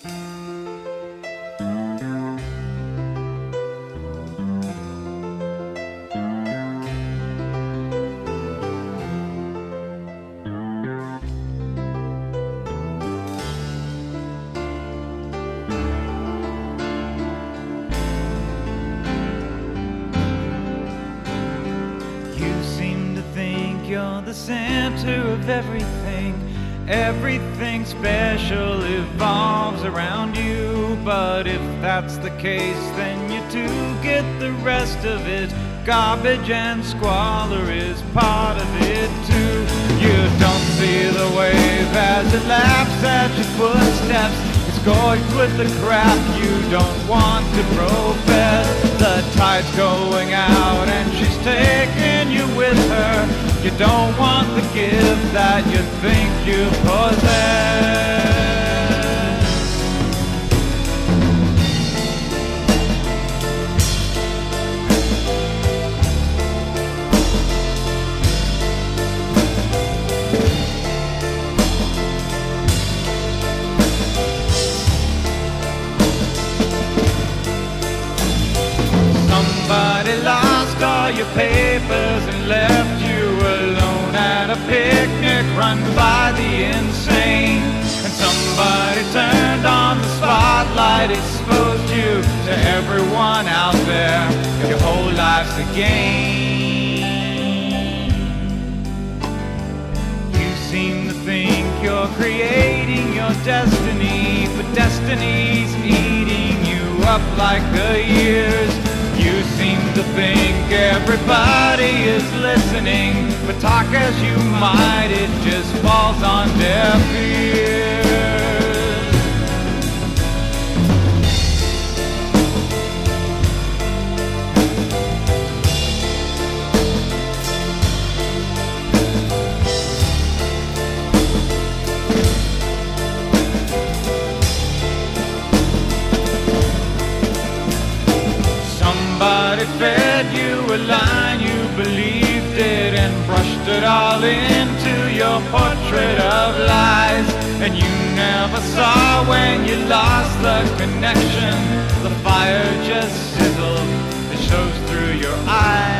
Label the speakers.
Speaker 1: You're the center of everything. Everything special evolves around you. But if that's the case, then you too get the rest of it. Garbage and squalor is part of it too. You don't see the wave as it laps at your footsteps. It's gorged with the crap you don't want to profess. The tide's going out and she's taking you with her. You don't want the gift that you think you possess. Somebody lost all your papers and left you alone at a picnic run by the insane. And somebody turned on the spotlight, exposed you to everyone out there. Your whole life's a game. You seem to think you're creating your destiny, but destiny's eating you up like the years. You seem to think everybody is listening, but talk as you might, it just falls on deaf ears. Somebody fed you a line, you believed it and brushed it all into your portrait of lies. And you never saw when you lost the connection. The fire just sizzled, it shows through your eyes.